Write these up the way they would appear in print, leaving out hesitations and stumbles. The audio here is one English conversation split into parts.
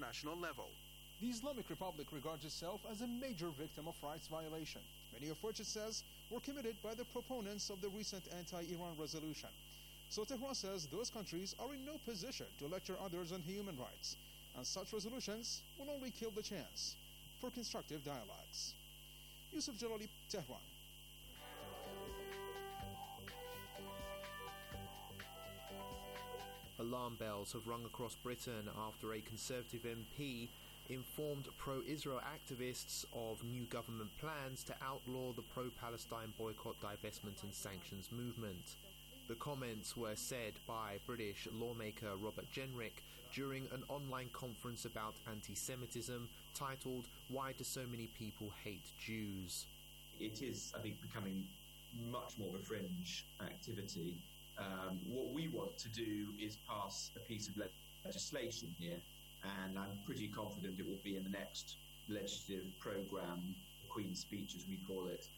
international level. The Islamic Republic regards itself as a major victim of rights violation, many of which it says were committed by the proponents of the recent anti-Iran resolution. So Tehran says those countries are in no position to lecture others on human rights, and such resolutions will only kill the chance for constructive dialogues. Yusuf Jalali, Tehran. Alarm bells have rung across Britain after a Conservative MP informed pro-Israel activists of new government plans to outlaw the pro-Palestine boycott, divestment and sanctions movement. The comments were said by British lawmaker Robert Jenrick during an online conference about anti-Semitism titled "Why Do So Many People Hate Jews?" It is, I think, becoming much more of a fringe activity. What we want to do is pass a piece of legislation here, and I'm pretty confident it will be in the next legislative programme, Queen's Speech as we call it.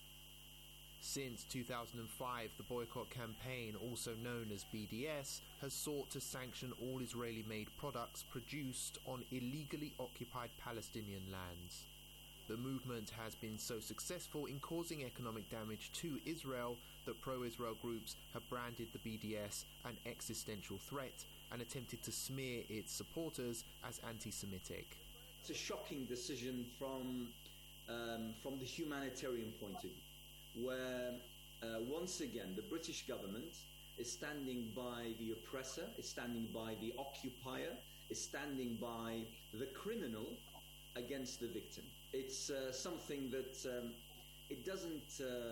Since 2005, the boycott campaign, also known as BDS, has sought to sanction all Israeli-made products produced on illegally occupied Palestinian lands. The movement has been so successful in causing economic damage to Israel that pro-Israel groups have branded the BDS an existential threat and attempted to smear its supporters as anti-Semitic. It's a shocking decision from the humanitarian point of view, where once again the British government is standing by the oppressor, is standing by the occupier, is standing by the criminal against the victim. It's something that it doesn't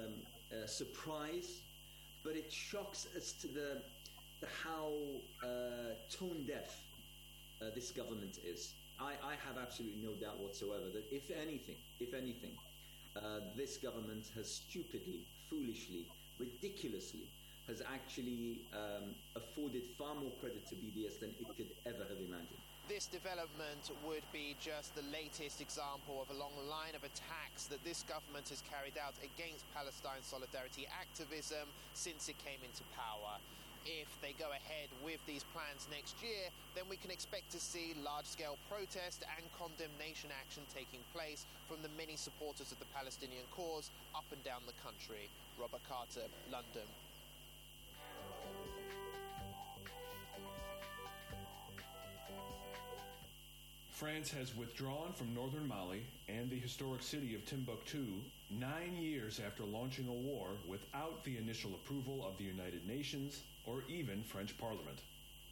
surprise, but it shocks us to the how tone deaf this government is. I have absolutely no doubt whatsoever that if anything, this government has stupidly, foolishly, ridiculously has actually afforded far more credit to BDS than it could ever have imagined. This development would be just the latest example of a long line of attacks that this government has carried out against Palestine solidarity activism since it came into power. If they go ahead with these plans next year, then we can expect to see large-scale protest and condemnation action taking place from the many supporters of the Palestinian cause up and down the country. Robert Carter, London. France has withdrawn from northern Mali and the historic city of Timbuktu 9 years after launching a war without the initial approval of the United Nations or even French Parliament.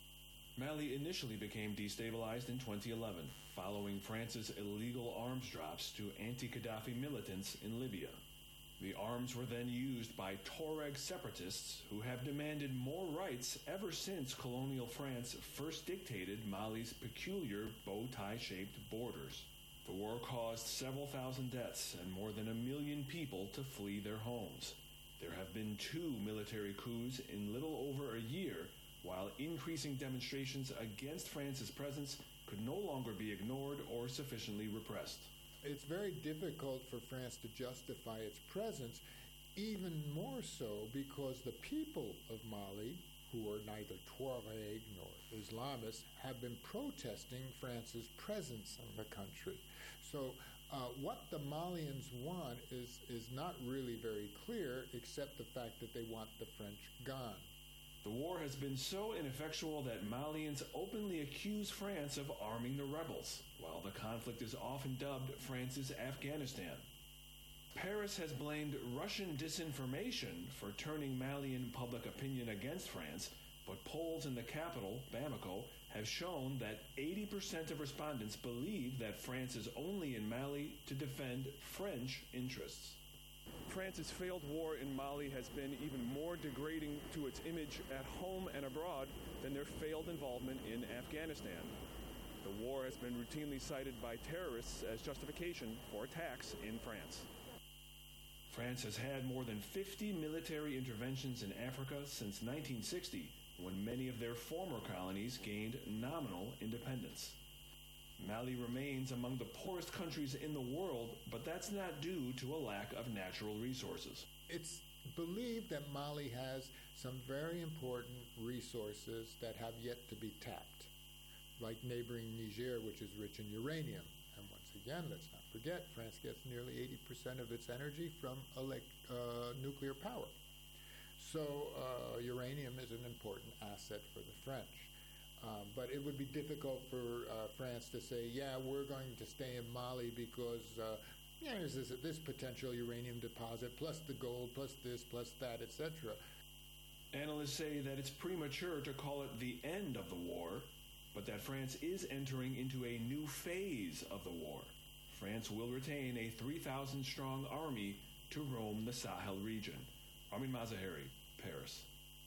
Mali initially became destabilized in 2011 following France's illegal arms drops to anti-Gaddafi militants in Libya. The arms were then used by Tuareg separatists who have demanded more rights ever since colonial France first dictated Mali's peculiar bow-tie-shaped borders. The war caused several thousand deaths and more than 1 million people to flee their homes. There have been 2 military coups in little over a year, while increasing demonstrations against France's presence could no longer be ignored or sufficiently repressed. It's very difficult for France to justify its presence, even more so because the people of Mali, who are neither Tuareg nor Islamists, have been protesting France's presence in the country. So what the Malians want is not really very clear, except the fact that they want the French gone. The war has been so ineffectual that Malians openly accuse France of arming the rebels, while the conflict is often dubbed France's Afghanistan. Paris has blamed Russian disinformation for turning Malian public opinion against France, but polls in the capital, Bamako, have shown that 80% of respondents believe that France is only in Mali to defend French interests. France's failed war in Mali has been even more degrading to its image at home and abroad than their failed involvement in Afghanistan. The war has been routinely cited by terrorists as justification for attacks in France. France has had more than 50 military interventions in Africa since 1960, when many of their former colonies gained nominal independence. Mali remains among the poorest countries in the world, but that's not due to a lack of natural resources. It's believed that Mali has some very important resources that have yet to be tapped. like neighboring Niger, which is rich in uranium. And once again, let's not forget, France gets nearly 80% of its energy from nuclear power. So uranium is an important asset for the French. But it would be difficult for France to say, yeah, we're going to stay in Mali because there's this potential uranium deposit, plus the gold, plus this, plus that, etc. Analysts say that it's premature to call it the end of the war, but that France is entering into a new phase of the war. France will retain a 3,000-strong army to roam the Sahel region. Armin Mazaheri, Paris.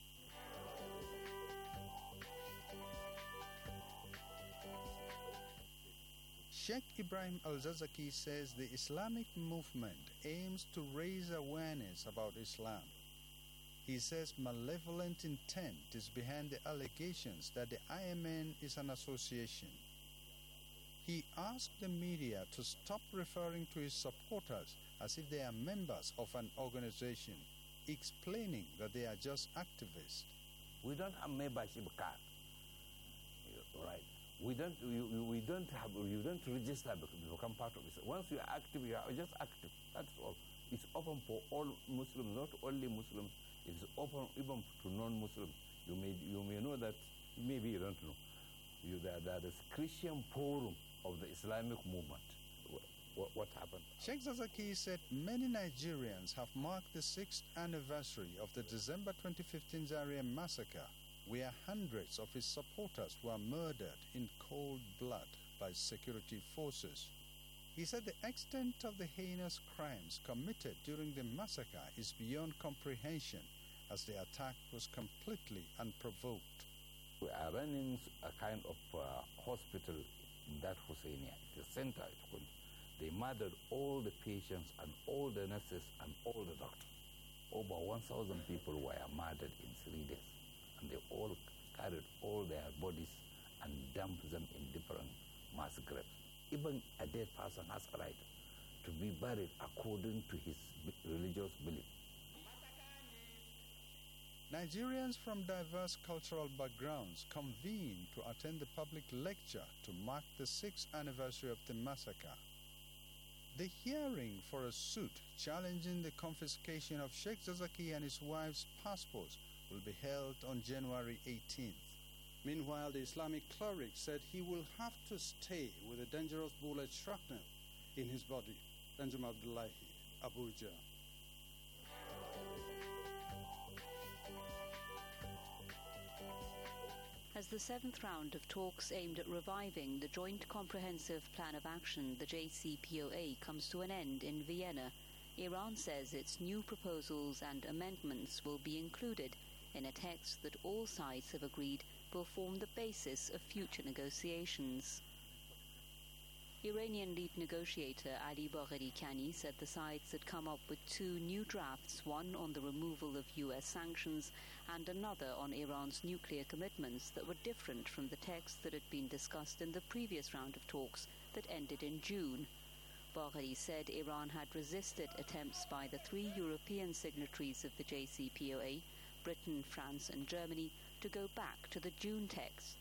Sheikh Ibrahim al-Zakzaki says the Islamic movement aims to raise awareness about Islam. He says malevolent intent is behind the allegations that the IMN is an association. He asked the media to stop referring to his supporters as if they are members of an organization, explaining that they are just activists. We don't have membership card, right? You don't register to become part of it. Once you are active, you are just active. That's all. It's open for all Muslims, not only Muslims. It's open even to non-Muslims. You may know that. Maybe you don't know. There is Christian Forum of the Islamic movement. What happened? Sheikh Zakzaki said many Nigerians have marked the 6th anniversary of the December 2015 Zaria massacre, where hundreds of his supporters were murdered in cold blood by security forces. He said the extent of the heinous crimes committed during the massacre is beyond comprehension, as the attack was completely unprovoked. We are running a kind of hospital in that Husseiniya. It's a center. They murdered all the patients and all the nurses and all the doctors. Over 1,000 people were murdered in 3 days. And they all carried all their bodies and dumped them in different mass graves. Even a dead person has a right to be buried according to his religious belief. Nigerians from diverse cultural backgrounds convened to attend the public lecture to mark the 6th anniversary of the massacre. The hearing for a suit challenging the confiscation of Sheikh Zakzaki and his wife's passports will be held on January 18th. Meanwhile, the Islamic cleric said he will have to stay with a dangerous bullet shrapnel in his body. Danjuma Abdullahi, Abuja. As the 7th round of talks aimed at reviving the Joint Comprehensive Plan of Action, the JCPOA, comes to an end in Vienna, Iran says its new proposals and amendments will be included in a text that all sides have agreed will form the basis of future negotiations. Iranian lead negotiator Ali Bagheri Kani said the sides had come up with 2 new drafts, one on the removal of US sanctions and another on Iran's nuclear commitments that were different from the text that had been discussed in the previous round of talks that ended in June. Bagheri said Iran had resisted attempts by the 3 European signatories of the JCPOA, Britain, France and Germany, to go back to the June text.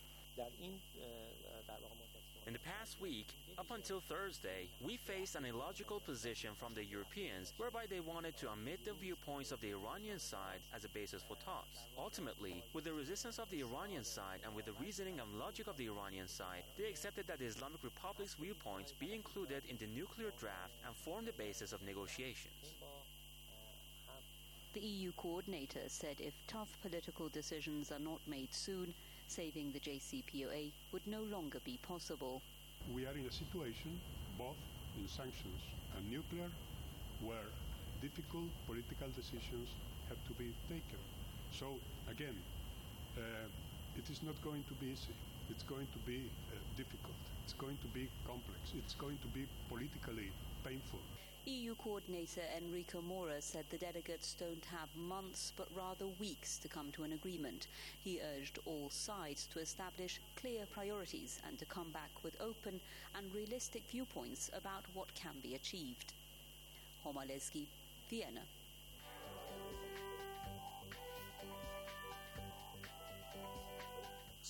In the past week, up until Thursday, we faced an illogical position from the Europeans whereby they wanted to omit the viewpoints of the Iranian side as a basis for talks. Ultimately, with the resistance of the Iranian side and with the reasoning and logic of the Iranian side, they accepted that the Islamic Republic's viewpoints be included in the nuclear draft and form the basis of negotiations. The EU coordinator said if tough political decisions are not made soon, saving the JCPOA would no longer be possible. We are in a situation, both in sanctions and nuclear, where difficult political decisions have to be taken. So, again, it is not going to be easy. It's going to be difficult. It's going to be complex. It's going to be politically painful. EU coordinator Enrico Mora said the delegates don't have months but rather weeks to come to an agreement. He urged all sides to establish clear priorities and to come back with open and realistic viewpoints about what can be achieved. Homaleski, Vienna.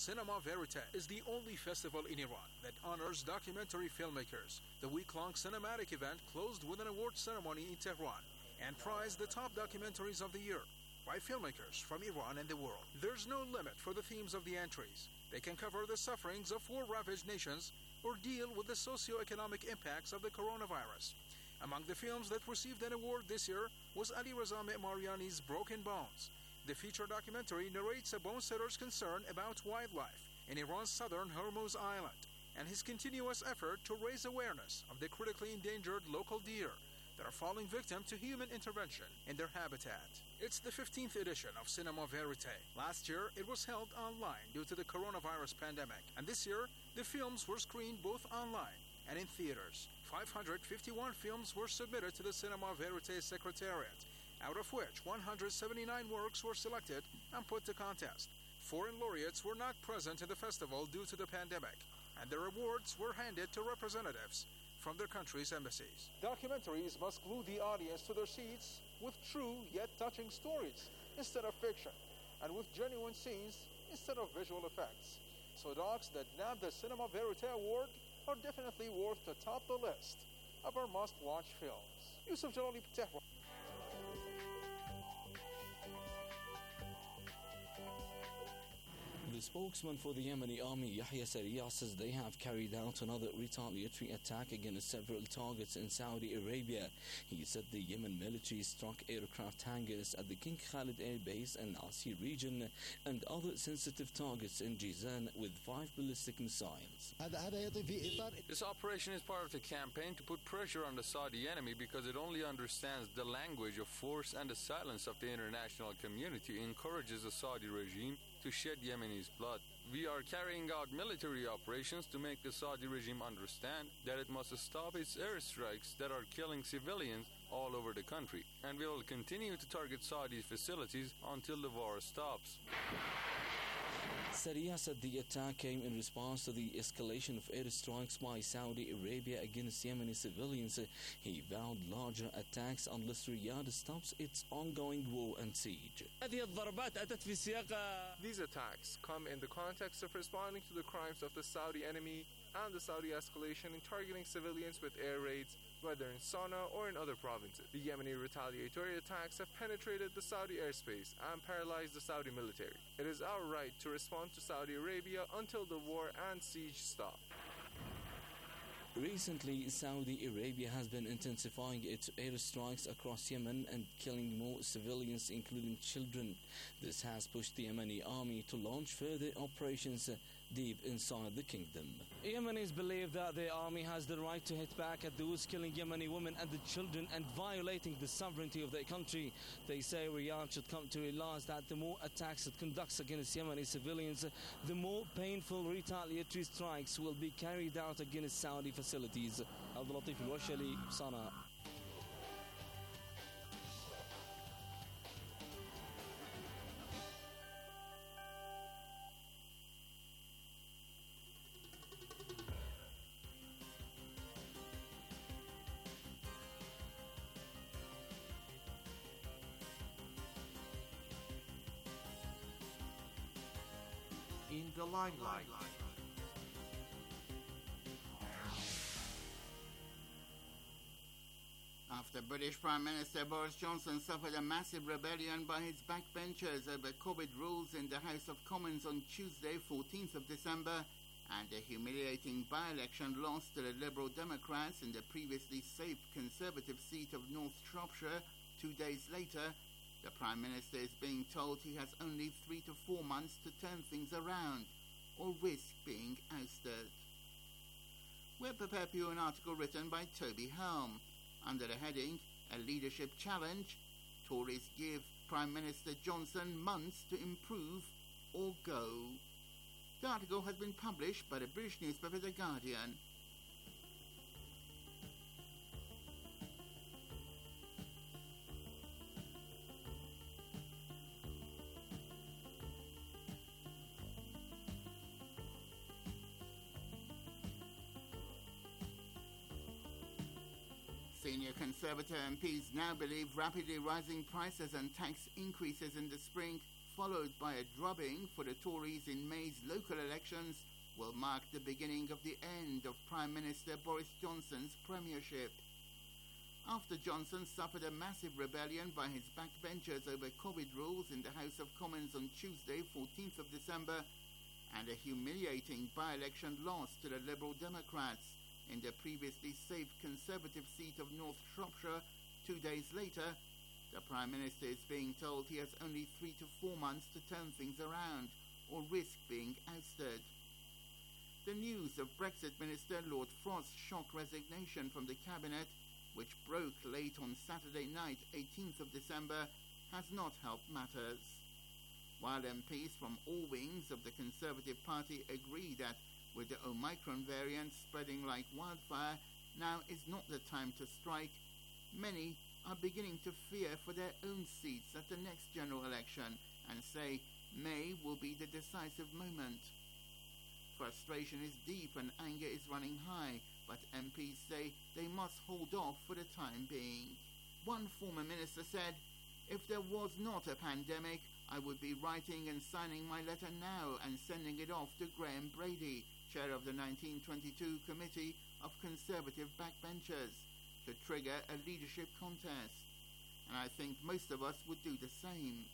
Cinema Verite is the only festival in Iran that honors documentary filmmakers. The week-long cinematic event closed with an award ceremony in Tehran and prized the top documentaries of the year by filmmakers from Iran and the world. There's no limit for the themes of the entries. They can cover the sufferings of war-ravaged nations or deal with the socio-economic impacts of the coronavirus. Among the films that received an award this year was Ali Reza Me'mariani's Broken Bones. The feature documentary narrates a bone setter's concern about wildlife in Iran's southern Hormuz Island and his continuous effort to raise awareness of the critically endangered local deer that are falling victim to human intervention in their habitat. It's the 15th edition of Cinema Verite. Last year, it was held online due to the coronavirus pandemic, and this year, the films were screened both online and in theaters. 551 films were submitted to the Cinema Verite Secretariat, out of which 179 works were selected and put to contest. Foreign laureates were not present in the festival due to the pandemic, and their awards were handed to representatives from their country's embassies. Documentaries must glue the audience to their seats with true yet touching stories instead of fiction, and with genuine scenes instead of visual effects. So docs that nabbed the Cinema Verite Award are definitely worth to top the list of our must-watch films. Yusuf Jalali, Tehran. The spokesman for the Yemeni army, Yahya Sariya, says they have carried out another retaliatory attack against several targets in Saudi Arabia. He said the Yemen military struck aircraft hangars at the King Khalid Air Base and Nasir region and other sensitive targets in Jizan with 5 ballistic missiles. This operation is part of the campaign to put pressure on the Saudi enemy because it only understands the language of force, and the silence of the international community encourages the Saudi regime to shed Yemeni's blood. We are carrying out military operations to make the Saudi regime understand that it must stop its airstrikes that are killing civilians all over the country, and we will continue to target Saudi facilities until the war stops. Sariya said the attack came in response to the escalation of airstrikes by Saudi Arabia against Yemeni civilians. He vowed larger attacks unless Riyadh stops its ongoing war and siege. These attacks come in the context of responding to the crimes of the Saudi enemy and the Saudi escalation in targeting civilians with air raids, whether in Sana'a or in other provinces. The Yemeni retaliatory attacks have penetrated the Saudi airspace and paralyzed the Saudi military. It is our right to respond to Saudi Arabia until the war and siege stop. Recently, Saudi Arabia has been intensifying its airstrikes across Yemen and killing more civilians, including children. This has pushed the Yemeni army to launch further operations deep inside the kingdom. Yemenis believe that the army has the right to hit back at those killing Yemeni women and the children and violating the sovereignty of their country. They say Riyadh should come to realize that the more attacks it conducts against Yemeni civilians, the more painful retaliatory strikes will be carried out against Saudi facilities. Abdul Latif Al-Washali, Sana'a. In the limelight. After British Prime Minister Boris Johnson suffered a massive rebellion by his backbenchers over COVID rules in the House of Commons on Tuesday, 14th of December, and a humiliating by-election loss to the Liberal Democrats in the previously safe Conservative seat of North Shropshire 2 days later, the Prime Minister is being told he has only 3 to 4 months to turn things around, or risk being ousted. We're prepared for you an article written by Toby Helm, under the heading, A Leadership Challenge, Tories give Prime Minister Johnson months to improve or go. The article has been published by the British newspaper The Guardian. Senior Conservative MPs now believe rapidly rising prices and tax increases in the spring followed by a drubbing for the Tories in May's local elections, will mark the beginning of the end of Prime Minister Boris Johnson's premiership. After Johnson suffered a massive rebellion by his backbenchers over COVID rules in the House of Commons on Tuesday, 14th of December, and a humiliating by-election loss to the Liberal Democrats in the previously safe Conservative seat of North Shropshire 2 days later, the Prime Minister is being told he has only 3 to 4 months to turn things around or risk being ousted. The news of Brexit Minister Lord Frost's shock resignation from the Cabinet, which broke late on Saturday night, 18th of December, has not helped matters. While MPs from all wings of the Conservative Party agree that with the Omicron variant spreading like wildfire, now is not the time to strike, many are beginning to fear for their own seats at the next general election and say May will be the decisive moment. Frustration is deep and anger is running high, but MPs say they must hold off for the time being. One former minister said, "If there was not a pandemic, I would be writing and signing my letter now and sending it off to Graham Brady, chair of the 1922 Committee of Conservative Backbenchers, to trigger a leadership contest." And I think most of us would do the same.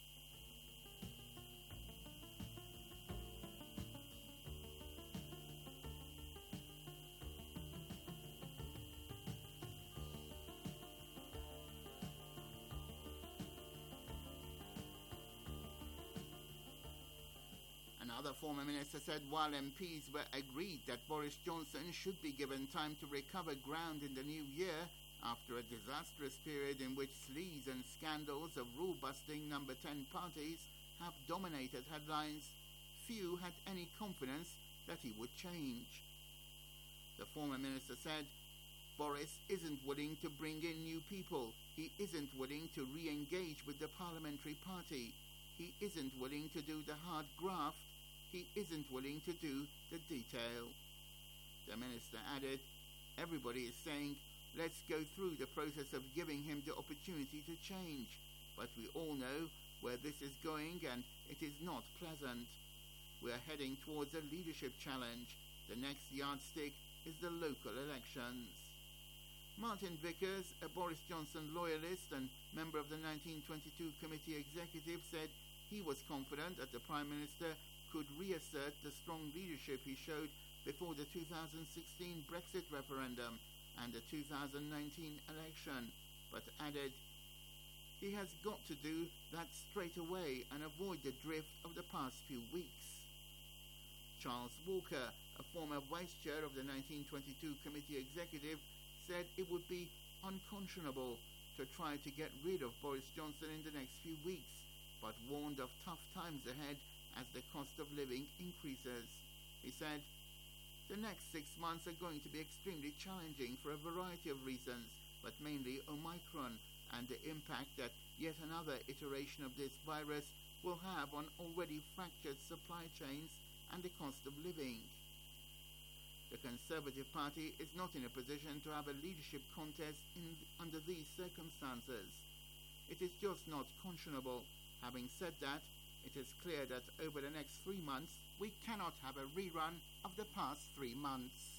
Another former minister said while MPs were agreed that Boris Johnson should be given time to recover ground in the new year after a disastrous period in which sleaze and scandals of rule-busting number 10 parties have dominated headlines, few had any confidence that he would change. The former minister said, "Boris isn't willing to bring in new people. He isn't willing to re-engage with the parliamentary party. He isn't willing to do the hard graft. He isn't willing to do the detail." The minister added, "Everybody is saying, let's go through the process of giving him the opportunity to change. But we all know where this is going and it is not pleasant. We are heading towards a leadership challenge. The next yardstick is the local elections." Martin Vickers, a Boris Johnson loyalist and member of the 1922 Committee Executive, said he was confident that the Prime Minister could reassert the strong leadership he showed before the 2016 Brexit referendum and the 2019 election, but added, "He has got to do that straight away and avoid the drift of the past few weeks." Charles Walker, a former vice chair of the 1922 Committee Executive, said it would be unconscionable to try to get rid of Boris Johnson in the next few weeks, but warned of tough times ahead as the cost of living increases. He said, "The next 6 months are going to be extremely challenging for a variety of reasons, but mainly Omicron and the impact that yet another iteration of this virus will have on already fractured supply chains and the cost of living." The Conservative Party is not in a position to have a leadership contest under these circumstances. It is just not conscionable. Having said that, it is clear that over the next 3 months, we cannot have a rerun of the past 3 months.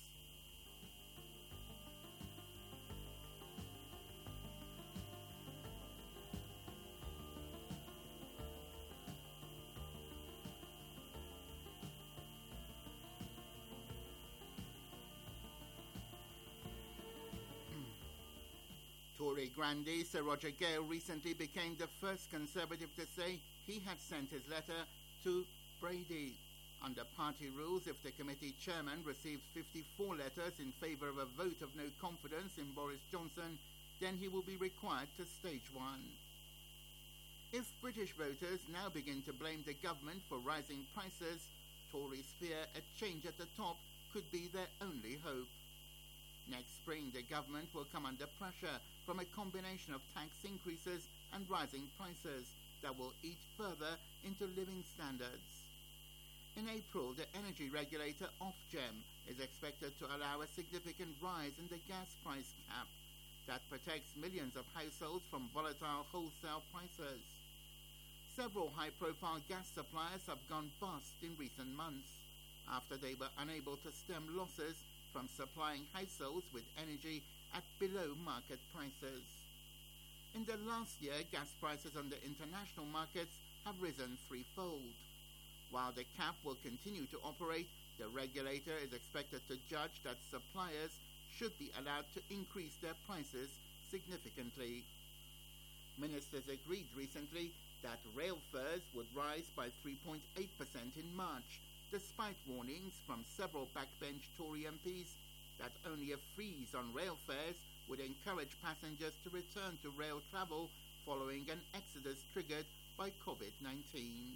Tory grandee Sir Roger Gale recently became the first Conservative to say he had sent his letter to Brady. Under party rules, if the committee chairman receives 54 letters in favour of a vote of no confidence in Boris Johnson, then he will be required to stage one. If British voters now begin to blame the government for rising prices, Tories fear a change at the top could be their only hope. Next spring, the government will come under pressure from a combination of tax increases and rising prices that will eat further into living standards. In April, the energy regulator Ofgem is expected to allow a significant rise in the gas price cap that protects millions of households from volatile wholesale prices. several high-profile gas suppliers have gone bust in recent months after they were unable to stem losses from supplying households with energy at below market prices. In the last year, gas prices on the international markets have risen threefold. While the cap will continue to operate, the regulator is expected to judge that suppliers should be allowed to increase their prices significantly. Ministers agreed recently that rail fares would rise by 3.8% in March, despite warnings from several backbench Tory MPs that only a freeze on rail fares would encourage passengers to return to rail travel following an exodus triggered by COVID-19.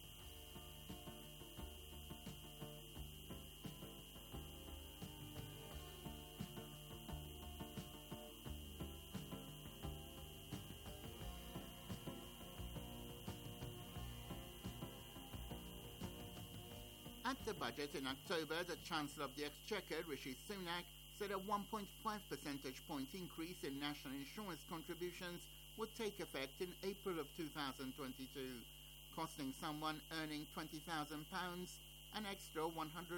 At the budget in October, the Chancellor of the Exchequer, Rishi Sunak, said a 1.5 percentage point increase in national insurance contributions would take effect in April of 2022, costing someone earning £20,000 an extra £120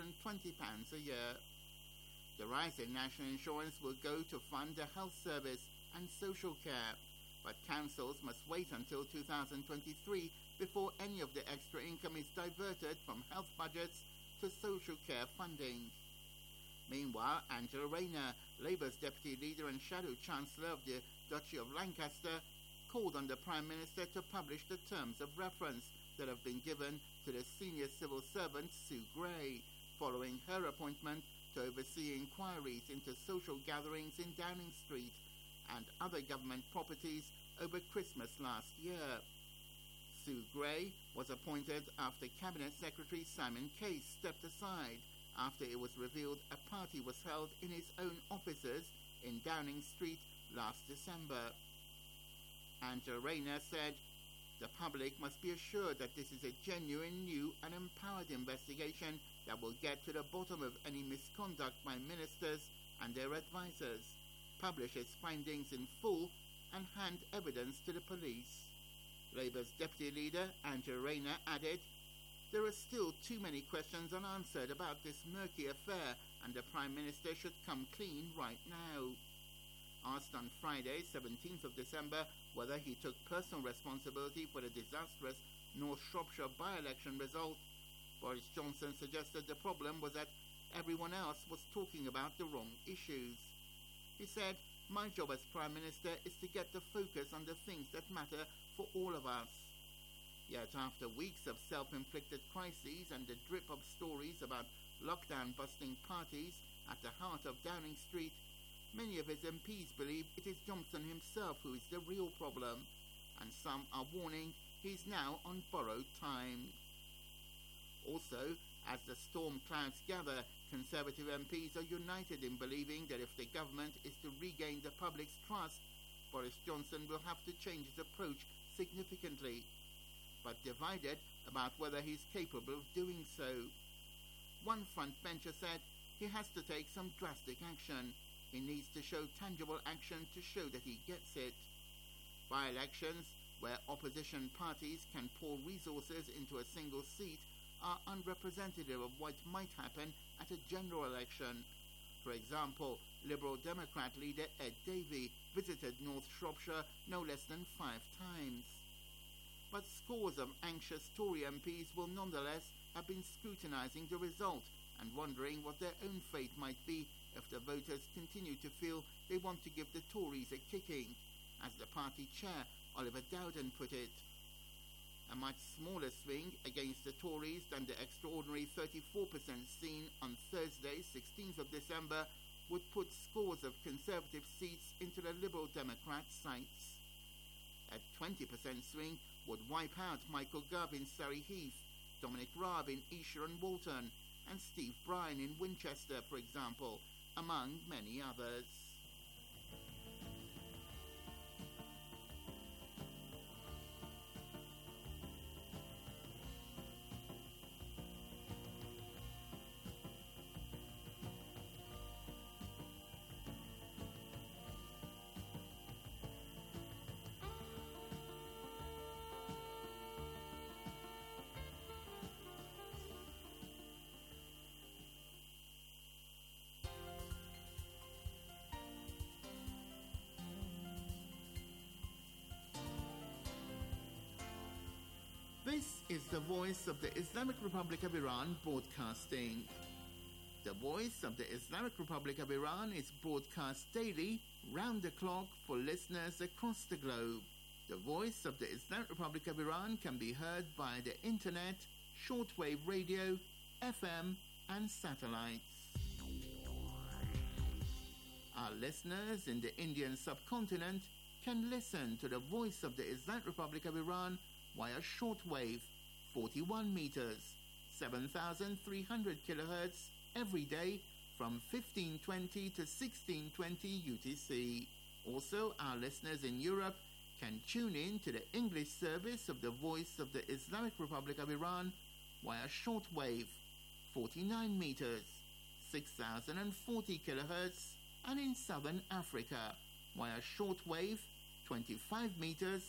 a year. The rise in national insurance will go to fund the health service and social care, but councils must wait until 2023 before any of the extra income is diverted from health budgets to social care funding. Meanwhile, Angela Rayner, Labour's deputy leader and shadow chancellor of the Duchy of Lancaster, called on the Prime Minister to publish the terms of reference that have been given to the senior civil servant Sue Gray, following her appointment to oversee inquiries into social gatherings in Downing Street and other government properties over Christmas last year. Sue Gray was appointed after Cabinet Secretary Simon Case stepped aside after it was revealed a party was held in his own offices in Downing Street last December. Angela Rayner said, "The public must be assured that this is a genuine, new and empowered investigation that will get to the bottom of any misconduct by ministers and their advisers, publish its findings in full and hand evidence to the police." Labour's deputy leader, Angela Rayner, added, "There are still too many questions unanswered about this murky affair, and the Prime Minister should come clean right now." Asked on Friday, 17th of December, whether he took personal responsibility for the disastrous North Shropshire by-election result, Boris Johnson suggested the problem was that everyone else was talking about the wrong issues. He said, "My job as Prime Minister is to get the focus on the things that matter for all of us." Yet after weeks of self-inflicted crises and the drip of stories about lockdown-busting parties at the heart of Downing Street, many of his MPs believe it is Johnson himself who is the real problem, and some are warning he's now on borrowed time. Also, as the storm clouds gather, Conservative MPs are united in believing that if the government is to regain the public's trust, Boris Johnson will have to change his approach significantly, but divided about whether he's capable of doing so. One frontbencher said he has to take some drastic action. He needs to show tangible action to show that he gets it. By-elections, where opposition parties can pour resources into a single seat, are unrepresentative of what might happen at a general election. For example, Liberal Democrat leader Ed Davey visited North Shropshire no less than 5 times. But scores of anxious Tory MPs will nonetheless have been scrutinising the result and wondering what their own fate might be if the voters continue to feel they want to give the Tories a kicking, as the party chair Oliver Dowden put it. A much smaller swing against the Tories than the extraordinary 34% seen on Thursday, 16th of December, would put scores of Conservative seats into the Liberal Democrat sights. A 20% swing would wipe out Michael Gove in Surrey Heath, Dominic Raab in Esher and Walton, and Steve Bryan in Winchester, for example, among many others. This is the voice of the Islamic Republic of Iran broadcasting. The voice of the Islamic Republic of Iran is broadcast daily, round the clock, for listeners across the globe. The voice of the Islamic Republic of Iran can be heard by the internet, shortwave radio, FM, and satellites. Our listeners in the Indian subcontinent can listen to the voice of the Islamic Republic of Iran via shortwave, 41 meters, 7,300 kilohertz, every day from 1520 to 1620 UTC. Also, our listeners in Europe can tune in to the English service of the Voice of the Islamic Republic of Iran via shortwave, 49 meters, 6,040 kilohertz, and in Southern Africa via shortwave, 25 meters,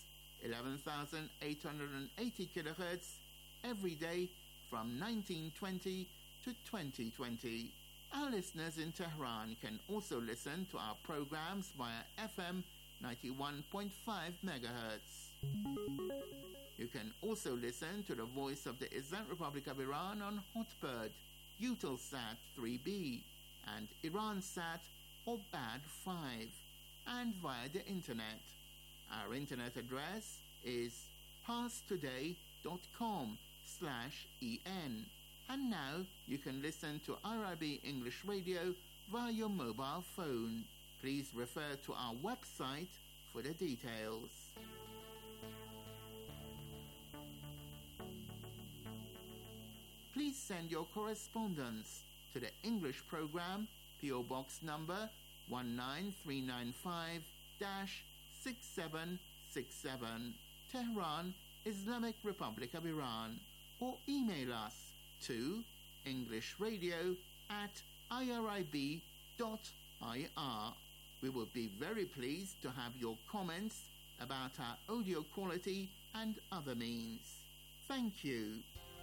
11,880 kilohertz, every day from 1920 to 2020. Our listeners in Tehran can also listen to our programs via FM 91.5 megahertz. You can also listen to the Voice of the Islamic Republic of Iran on Hotbird, Eutelsat 3B, and Iransat or BAD 5, and via the internet. Our internet address is parstoday.com/en. And now you can listen to IRIB English Radio via your mobile phone. Please refer to our website for the details. Please send your correspondence to the English program, PO Box number 19395-6767, Tehran, Islamic Republic of Iran, or email us to englishradio@irib.ir. We would be very pleased to have your comments about our audio quality and other means. Thank you.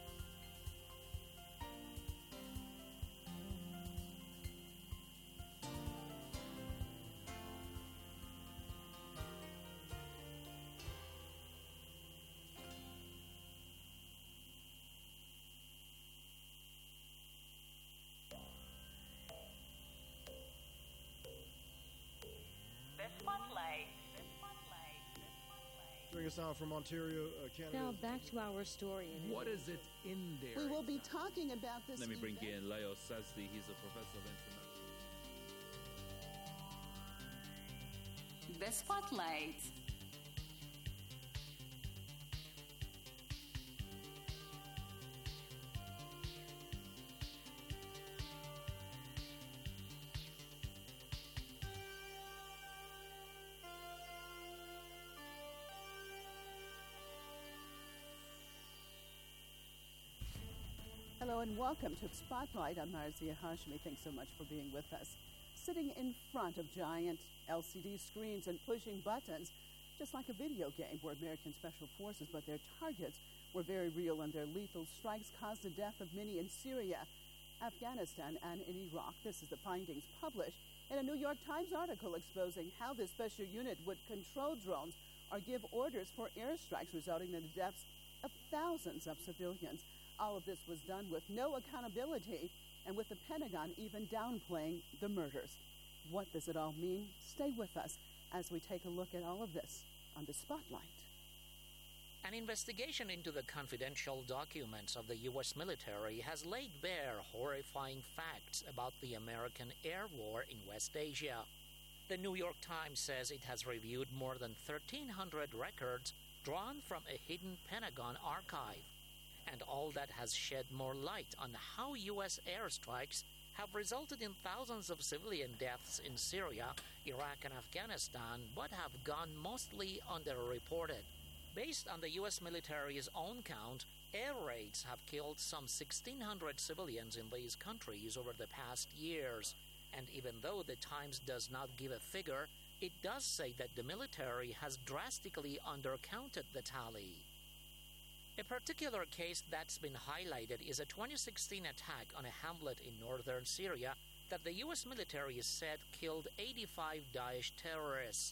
Bring us out from Ontario, Canada. Now back to our story. What is it in there? We will be talking about this. Let me bring in Leo Sazdi. He's a professor of international. The Spotlight. Hello and welcome to Spotlight. I'm Marzia Hashmi. Thanks so much for being with us. Sitting in front of giant LCD screens and pushing buttons, just like a video game where American Special Forces, but their targets were very real and their lethal strikes caused the death of many in Syria, Afghanistan, and in Iraq. This is the findings published in a New York Times article exposing how this special unit would control drones or give orders for airstrikes, resulting in the deaths of thousands of civilians. All of this was done with no accountability and with the Pentagon even downplaying the murders. What does it all mean? Stay with us as we take a look at all of this on the Spotlight. An investigation into the confidential documents of the U.S. military has laid bare horrifying facts about the American air war in West Asia. The New York Times says it has reviewed more than 1,300 records drawn from a hidden Pentagon archive. And all that has shed more light on how U.S. airstrikes have resulted in thousands of civilian deaths in Syria, Iraq, and Afghanistan, but have gone mostly underreported. Based on the U.S. military's own count, air raids have killed some 1,600 civilians in these countries over the past years. And even though the Times does not give a figure, it does say that the military has drastically undercounted the tally. A particular case that's been highlighted is a 2016 attack on a hamlet in northern Syria that the U.S. military said killed 85 Daesh terrorists.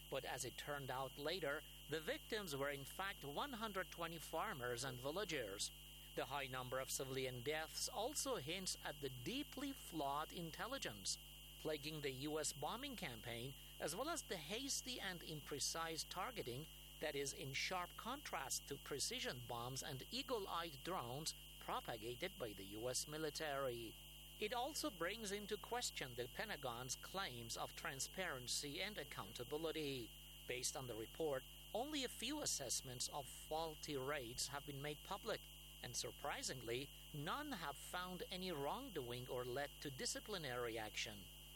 But as it turned out later, the victims were in fact 120 farmers and villagers. The high number of civilian deaths also hints at the deeply flawed intelligence plaguing the U.S. bombing campaign, as well as the hasty and imprecise targeting that is in sharp contrast to precision bombs and eagle-eyed drones propagated by the U.S. military. It also brings into question the Pentagon's claims of transparency and accountability. Based on the report, only a few assessments of faulty raids have been made public, and surprisingly, none have found any wrongdoing or led to disciplinary action.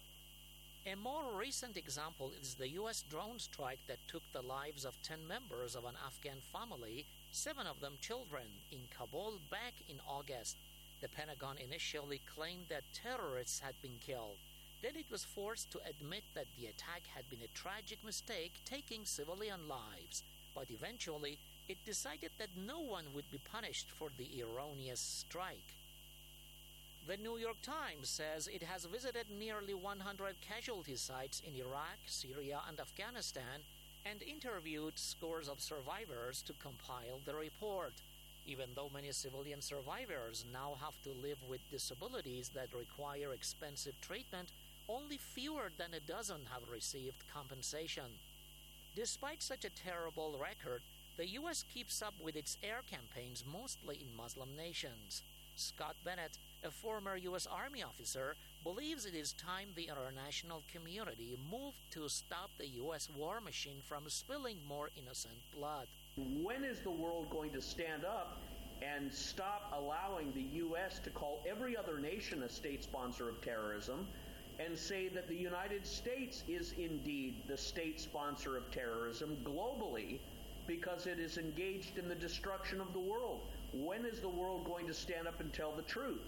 A more recent example is the U.S. drone strike that took the lives of 10 members of an Afghan family, 7 of them children, in Kabul back in August. The Pentagon initially claimed that terrorists had been killed. Then it was forced to admit that the attack had been a tragic mistake, taking civilian lives. But eventually, it decided that no one would be punished for the erroneous strike. The New York Times says it has visited nearly 100 casualty sites in Iraq, Syria, and Afghanistan and interviewed scores of survivors to compile the report. Even though many civilian survivors now have to live with disabilities that require expensive treatment, only fewer than a dozen have received compensation. Despite such a terrible record, the U.S. keeps up with its air campaigns mostly in Muslim nations. Scott Bennett, a former U.S. Army officer, believes it is time the international community moved to stop the U.S. war machine from spilling more innocent blood. When is the world going to stand up and stop allowing the U.S. to call every other nation a state sponsor of terrorism and say that the United States is indeed the state sponsor of terrorism globally because it is engaged in the destruction of the world? When is the world going to stand up and tell the truth?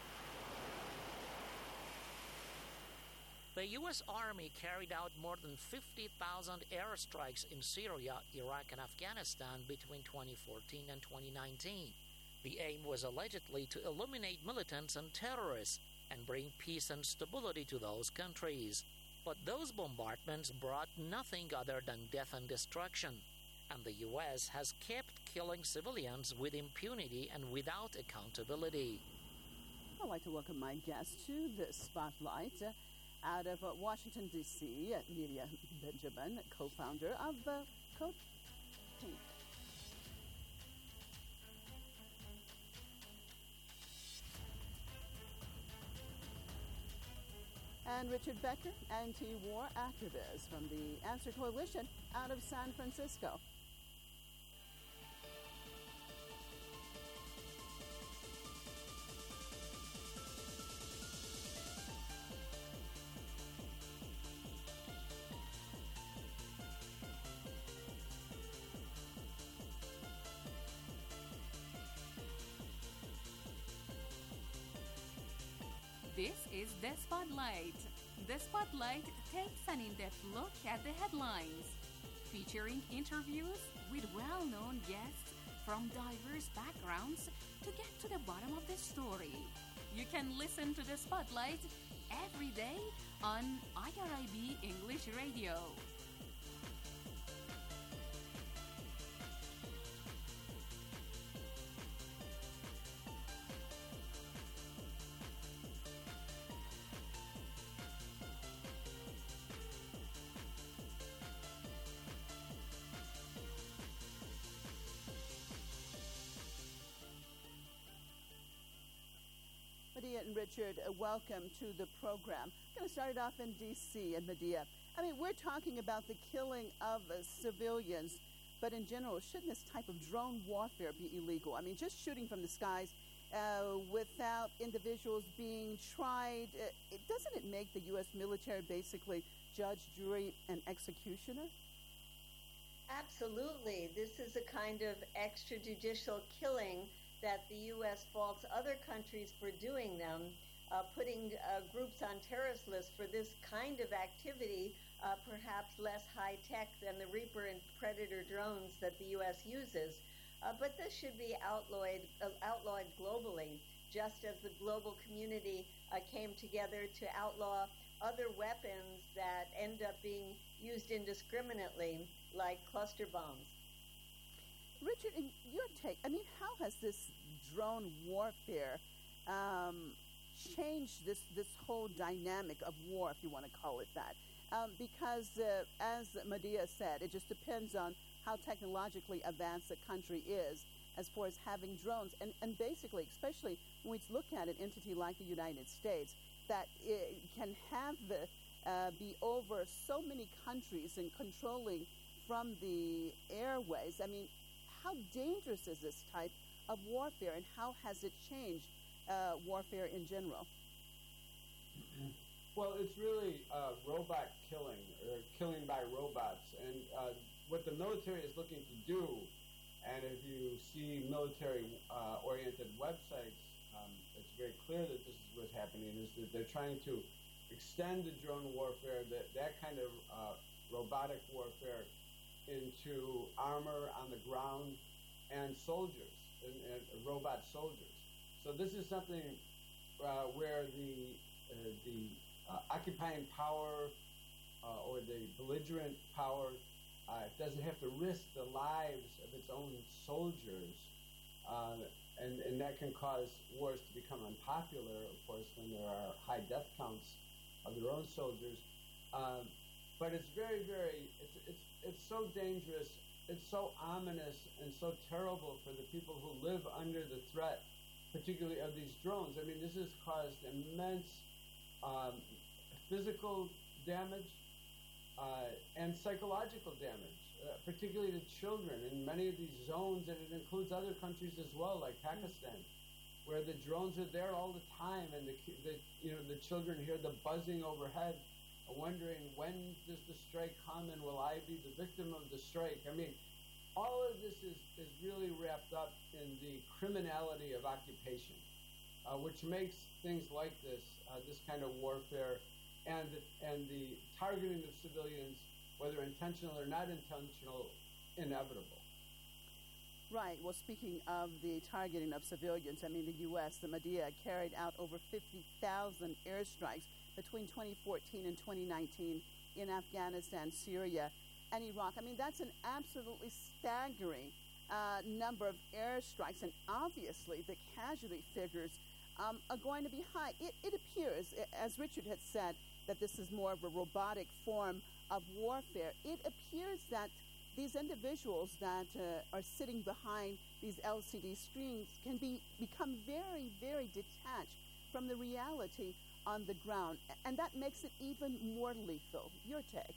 The U.S. Army carried out more than 50,000 airstrikes in Syria, Iraq, and Afghanistan between 2014 and 2019. The aim was allegedly to eliminate militants and terrorists and bring peace and stability to those countries. But those bombardments brought nothing other than death and destruction. And the U.S. has kept killing civilians with impunity and without accountability. I'd like to welcome my guest to the Spotlight. Out of Washington, D.C., Nelia Benjamin, co-founder of Coat Pink. And Richard Becker, anti-war activist from the Answer Coalition out of San Francisco. This is The Spotlight. The Spotlight takes an in-depth look at the headlines, featuring interviews with well-known guests from diverse backgrounds to get to the bottom of the story. You can listen to The Spotlight every day on IRIB English Radio. Medea and Richard, welcome to the program. I'm going to start it off in D.C. and Medea. I mean, we're talking about the killing of civilians, but in general, shouldn't this type of drone warfare be illegal? I mean, just shooting from the skies without individuals being tried, doesn't it make the U.S. military basically judge, jury, and executioner? Absolutely. This is a kind of extrajudicial killing that the U.S. faults other countries for doing them, putting groups on terrorist lists for this kind of activity, perhaps less high-tech than the Reaper and Predator drones that the U.S. uses. But this should be outlawed globally, just as the global community came together to outlaw other weapons that end up being used indiscriminately, like cluster bombs. Richard, in your take, I mean, how has this drone warfare changed this whole dynamic of war, if you want to call it that? Because, as Medea said, it just depends on how technologically advanced a country is as far as having drones. And basically, especially when we look at an entity like the United States, that it can have be over so many countries and controlling from the airways. I mean, how dangerous is this type of warfare, and how has it changed warfare in general? Well, it's really robot killing, or killing by robots. And what the military is looking to do, and if you see military-oriented websites, it's very clear that this is what's happening, is that they're trying to extend the drone warfare, that kind of robotic warfare, into armor on the ground and soldiers, and robot soldiers. So this is something where the occupying power or the belligerent power doesn't have to risk the lives of its own soldiers, and that can cause wars to become unpopular, of course, when there are high death counts of their own soldiers. But it's very, very, it's so dangerous, it's so ominous, and so terrible for the people who live under the threat, particularly of these drones. I mean, this has caused immense physical damage and psychological damage, particularly to children in many of these zones, and it includes other countries as well, like Pakistan, where the drones are there all the time, and the children hear the buzzing overhead, wondering, when does the strike come, and will I be the victim of the strike? I mean, all of this is really wrapped up in the criminality of occupation, which makes things like this kind of warfare and the targeting of civilians, whether intentional or not intentional, inevitable. Right. Well, speaking of the targeting of civilians, I mean, the U.S., the Medea, carried out over 50,000 airstrikes between 2014 and 2019 in Afghanistan, Syria, and Iraq. I mean, that's an absolutely staggering number of airstrikes, and obviously the casualty figures are going to be high. It appears, as Richard had said, that this is more of a robotic form of warfare. It appears that these individuals that are sitting behind these LCD screens can become very, very detached from the reality on the ground, and that makes it even more lethal. Your take?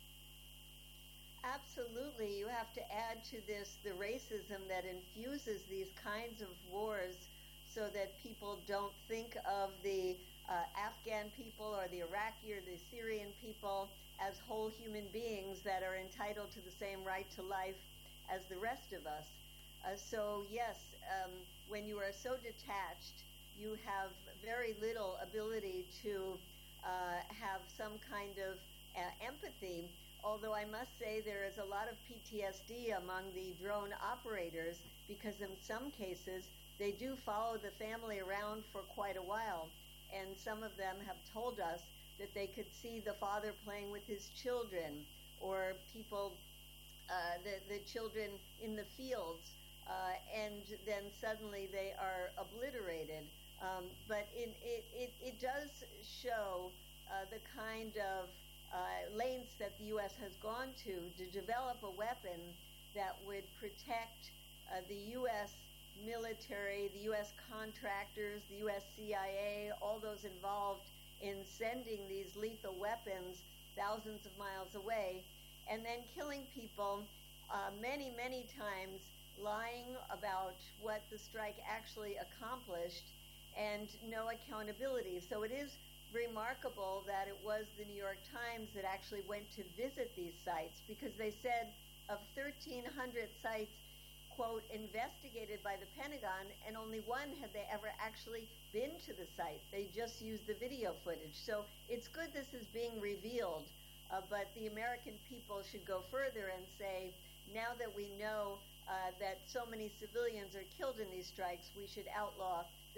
Absolutely. You have to add to this the racism that infuses these kinds of wars, so that people don't think of the Afghan people or the Iraqi or the Syrian people as whole human beings that are entitled to the same right to life as the rest of us. So yes, when you are so detached, you have very little ability to have some kind of empathy, although I must say there is a lot of PTSD among the drone operators, because in some cases they do follow the family around for quite a while, and some of them have told us that they could see the father playing with his children, or people, the children in the fields, and then suddenly they are obliterated. But it does show the kind of lengths that the U.S. has gone to develop a weapon that would protect the U.S. military, the U.S. contractors, the U.S. CIA, all those involved in sending these lethal weapons thousands of miles away, and then killing people many, many times, lying about what the strike actually accomplished, and no accountability. So it is remarkable that it was the New York Times that actually went to visit these sites, because they said of 1,300 sites, quote, investigated by the Pentagon, and only one had they ever actually been to the site. They just used the video footage. So it's good this is being revealed, but the American people should go further and say, now that we know that so many civilians are killed in these strikes, we should outlaw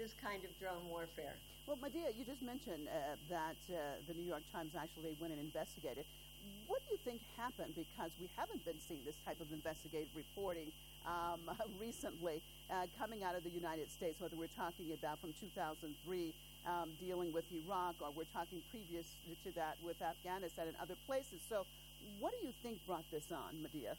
this kind of drone warfare. Well, Medea, you just mentioned that the New York Times actually went and investigated. What do you think happened? Because we haven't been seeing this type of investigative reporting recently coming out of the United States, whether we're talking about from 2003 dealing with Iraq, or we're talking previous to that with Afghanistan and other places. So what do you think brought this on, Medea?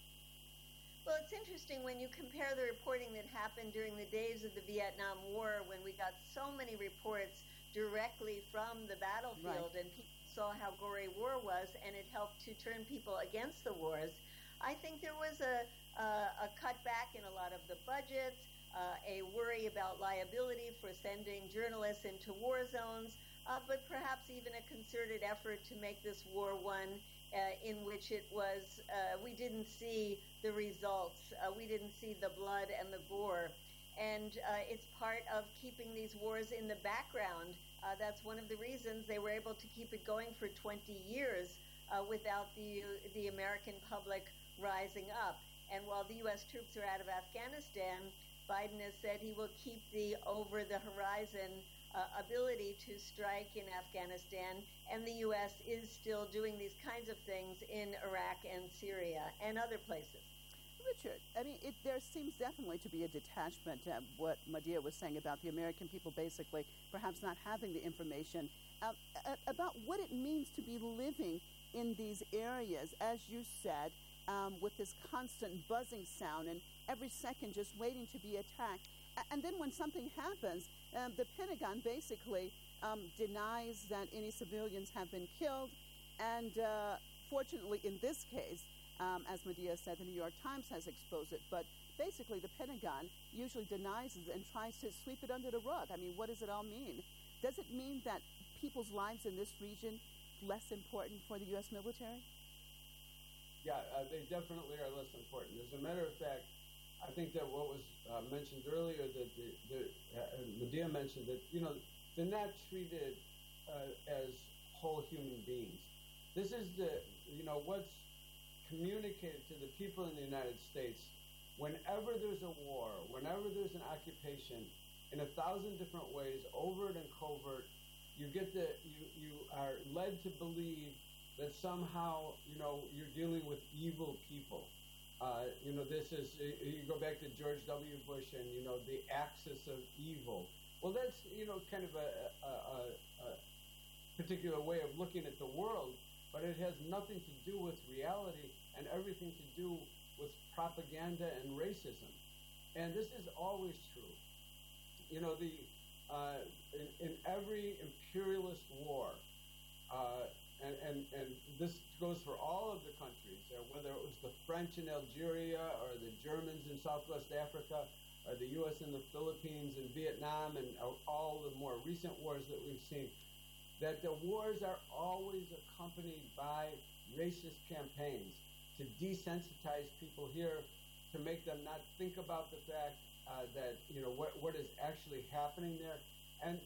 Well, it's interesting when you compare the reporting that happened during the days of the Vietnam War, when we got so many reports directly from the battlefield, and people saw how gory war was, and it helped to turn people against the wars. I think there was a cutback in a lot of the budgets, a worry about liability for sending journalists into war zones, but perhaps even a concerted effort to make this war one in which it was, we didn't see the results, we didn't see the blood and the gore. And it's part of keeping these wars in the background. That's one of the reasons they were able to keep it going for 20 years without the American public rising up. And while the U.S. troops are out of Afghanistan, Biden has said he will keep the over-the-horizon ability to strike in Afghanistan, and the U.S. is still doing these kinds of things in Iraq and Syria and other places. Richard, I mean, there seems definitely to be a detachment, what Medea was saying about the American people basically perhaps not having the information about what it means to be living in these areas, as you said, with this constant buzzing sound and every second just waiting to be attacked. And then when something happens, the Pentagon basically denies that any civilians have been killed. And fortunately, in this case, as Medea said, the New York Times has exposed it. But basically, the Pentagon usually denies it and tries to sweep it under the rug. I mean, what does it all mean? Does it mean that people's lives in this region less important for the U.S. military? Yeah, they definitely are less important. As a matter of fact, I think that what was mentioned earlier, that Medea mentioned that, you know, they're not treated as whole human beings. This is what's communicated to the people in the United States. Whenever there's a war, whenever there's an occupation, in 1,000 different ways, overt and covert, you are led to believe that somehow, you're dealing with evil people. This is, you go back to George W. Bush and, the axis of evil. Well, that's, kind of a particular way of looking at the world, but it has nothing to do with reality and everything to do with propaganda and racism. And this is always true. In every imperialist war, and this goes for all of the countries, whether it was the French in Algeria or the Germans in Southwest Africa or the U.S. in the Philippines and Vietnam and all the more recent wars that we've seen, that the wars are always accompanied by racist campaigns to desensitize people here, to make them not think about the fact that, what is actually happening there. And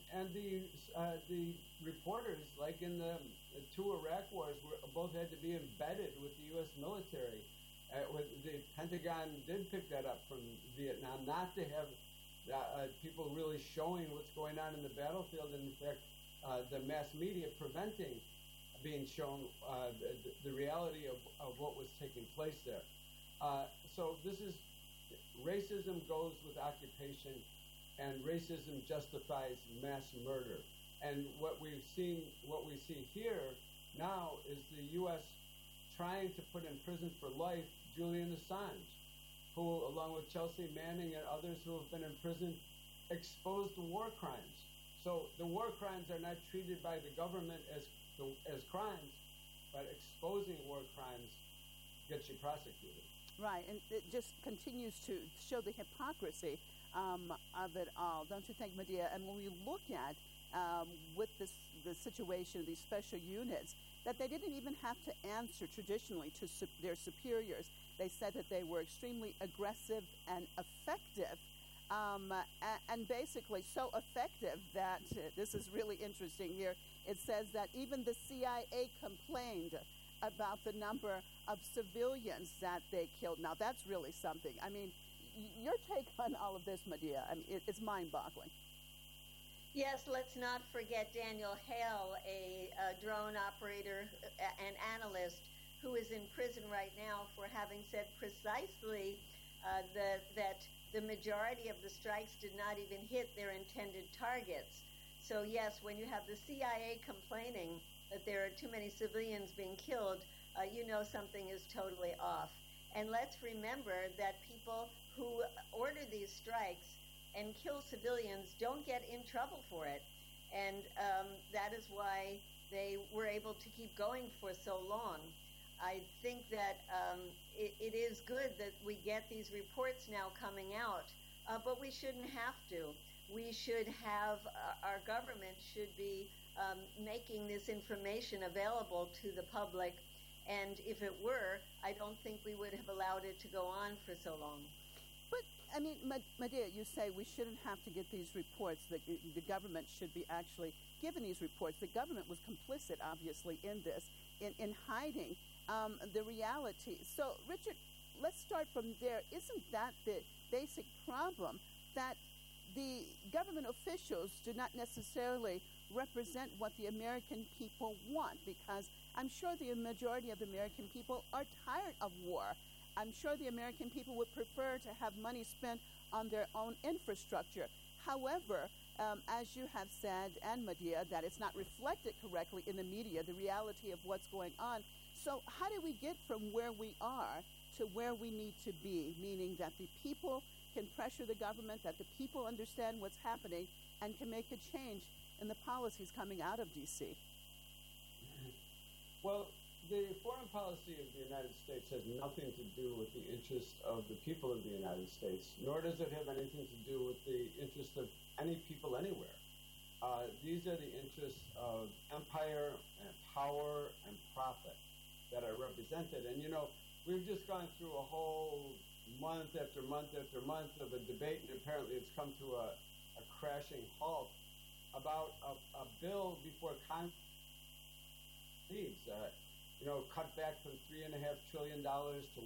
the reporters, like in the two Iraq wars, both had to be embedded with the U.S. military. The Pentagon did pick that up from Vietnam, not to have people really showing what's going on in the battlefield, and in fact, the mass media preventing being shown the reality of what was taking place there. So this is, racism goes with occupation, and racism justifies mass murder. And what we see here now is the U.S. trying to put in prison for life Julian Assange, who, along with Chelsea Manning and others who have been in prison, exposed war crimes. So the war crimes are not treated by the government as crimes, but exposing war crimes gets you prosecuted. Right, and it just continues to show the hypocrisy of it all, don't you think, Medea? And when we look at with the situation, these special units, that they didn't even have to answer traditionally to their superiors. They said that they were extremely aggressive and effective, and basically so effective that, this is really interesting here, it says that even the CIA complained about the number of civilians that they killed. Now, that's really something. I mean, your take on all of this, Medea, I mean, it's mind-boggling. Yes, let's not forget Daniel Hale, a drone operator and analyst who is in prison right now for having said precisely that the majority of the strikes did not even hit their intended targets. So yes, when you have the CIA complaining that there are too many civilians being killed, you know something is totally off. And let's remember that people who order these strikes and kill civilians don't get in trouble for it. And that is why they were able to keep going for so long. I think that it is good that we get these reports now coming out, but we shouldn't have to. We should have, our government should be making this information available to the public. And if it were, I don't think we would have allowed it to go on for so long. But, I mean, Medea, you say we shouldn't have to get these reports, that the government should be actually given these reports. The government was complicit, obviously, in this, in hiding the reality. So, Richard, let's start from there. Isn't that the basic problem, that the government officials do not necessarily represent what the American people want? Because I'm sure the majority of the American people are tired of war. I'm sure the American people would prefer to have money spent on their own infrastructure. However, as you have said, and Medea, that it's not reflected correctly in the media, the reality of what's going on. So how do we get from where we are to where we need to be, meaning that the people can pressure the government, that the people understand what's happening, and can make a change in the policies coming out of D.C.? Well, the foreign policy of the United States has nothing to do with the interest of the people of the United States, nor does it have anything to do with the interest of any people anywhere. These are the interests of empire and power and profit that are represented. And, you know, we've just gone through a whole month after month after month of a debate, and apparently it's come to a crashing halt about a bill before Congress leaves. Cut back from $3.5 trillion to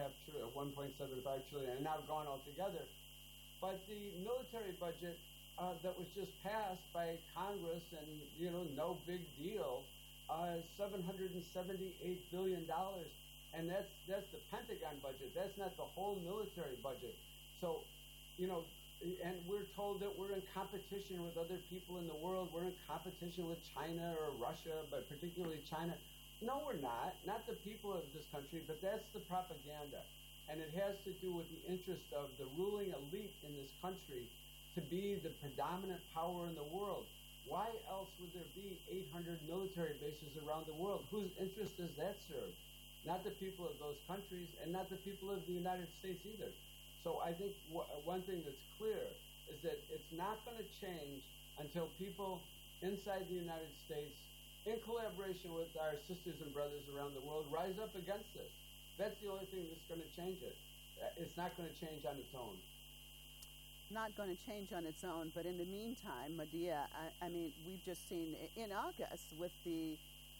$1.75 trillion, and now gone altogether. But the military budget that was just passed by Congress, and no big deal, is $778 billion, and that's the Pentagon budget. That's not the whole military budget. So, and we're told that we're in competition with other people in the world. We're in competition with China or Russia, but particularly China. No, we're not. Not the people of this country, but that's the propaganda. And it has to do with the interest of the ruling elite in this country to be the predominant power in the world. Why else would there be 800 military bases around the world? Whose interest does that serve? Not the people of those countries, and not the people of the United States either. So I think one thing that's clear is that it's not going to change until people inside the United States, in collaboration with our sisters and brothers around the world, rise up against this. That's the only thing that's going to change it. It's not going to change on its own. Not going to change on its own, but in the meantime, Medea, I mean, we've just seen in August with the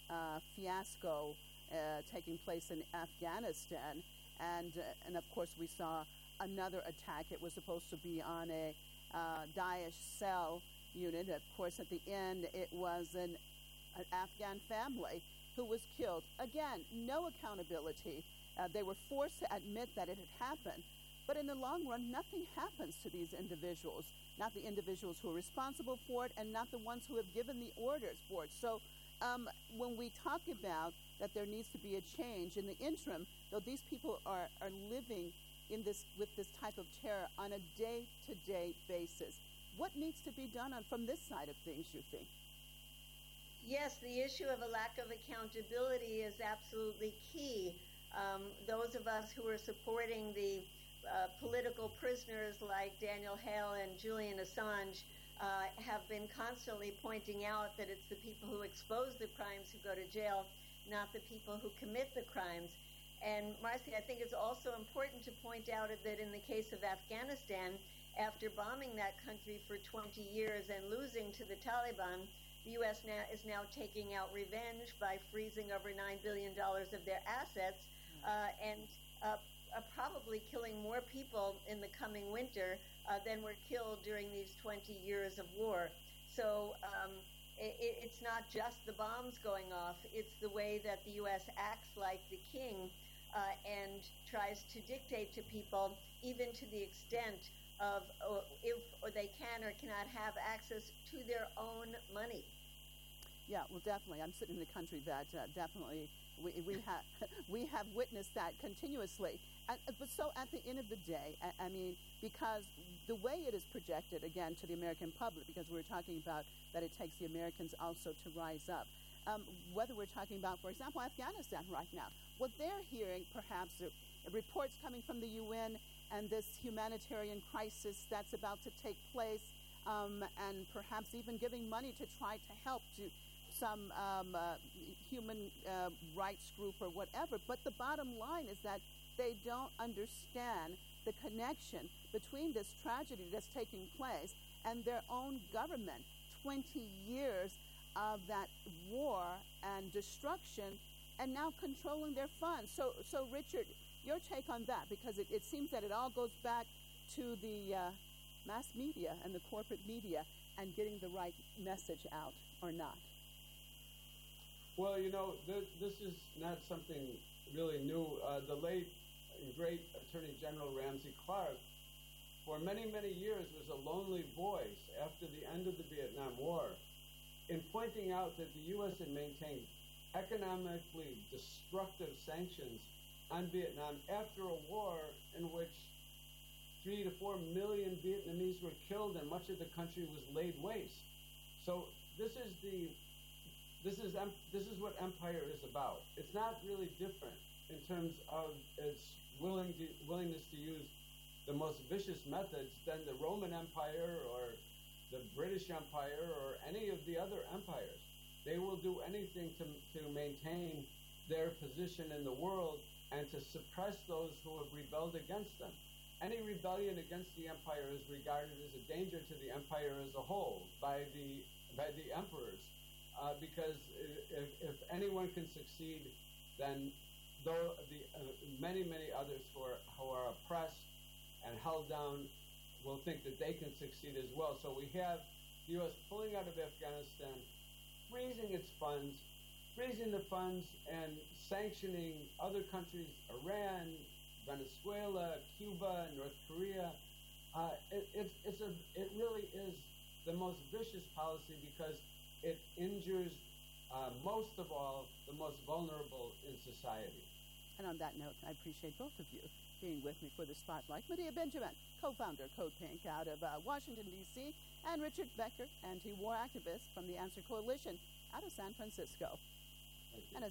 fiasco taking place in Afghanistan, and of course we saw another attack. It was supposed to be on a Daesh cell unit. Of course, at the end, it was an Afghan family who was killed. Again, no accountability. They were forced to admit that it had happened. But in the long run, nothing happens to these individuals, not the individuals who are responsible for it and not the ones who have given the orders for it. So when we talk about that there needs to be a change in the interim, though these people are living in this with this type of terror on a day-to-day basis, what needs to be done from this side of things, you think? Yes, the issue of a lack of accountability is absolutely key. Those of us who are supporting the political prisoners like Daniel Hale and Julian Assange have been constantly pointing out that it's the people who expose the crimes who go to jail, not the people who commit the crimes. And Marcy, I think it's also important to point out that in the case of Afghanistan, after bombing that country for 20 years and losing to the Taliban, the U.S. is now taking out revenge by freezing over $9 billion of their assets and probably killing more people in the coming winter than were killed during these 20 years of war. So it's not just the bombs going off, it's the way that the U.S. acts like the king and tries to dictate to people, even to the extent of if or they can or cannot have access to their own money. Yeah, well, definitely. I'm sitting in a country that definitely we have witnessed that continuously. But so at the end of the day, I mean, because the way it is projected, again, to the American public, because we're talking about that it takes the Americans also to rise up, whether we're talking about, for example, Afghanistan right now, what they're hearing, perhaps reports coming from the UN and this humanitarian crisis that's about to take place, and perhaps even giving money to try to help to some human rights group or whatever. But the bottom line is that they don't understand the connection between this tragedy that's taking place and their own government. 20 years of that war and destruction, and now controlling their funds. So Richard, your take on that, because it seems that it all goes back to the mass media and the corporate media and getting the right message out, or not? Well, you know, this is not something really new. The late and great Attorney General Ramsey Clark, for many, many years, was a lonely voice after the end of the Vietnam War in pointing out that the U.S. had maintained economically destructive sanctions on Vietnam after a war in which 3 to 4 million Vietnamese were killed and much of the country was laid waste. So this is what empire is about. It's not really different in terms of its willingness to use the most vicious methods than the Roman Empire or the British Empire or any of the other empires. They will do anything to maintain their position in the world and to suppress those who have rebelled against them. Any rebellion against the empire is regarded as a danger to the empire as a whole by the emperors, because if anyone can succeed, then though many others who are oppressed and held down will think that they can succeed as well. So we have the U.S. pulling out of Afghanistan, freezing its funds, freezing the funds and sanctioning other countries, Iran, Venezuela, Cuba, North Korea. It really is the most vicious policy because it injures most of all the most vulnerable in society. And on that note, I appreciate both of you being with me for the Spotlight. Medea Benjamin, co-founder of Code Pink out of Washington, D.C., and Richard Becker, anti-war activist from the Answer Coalition out of San Francisco. And as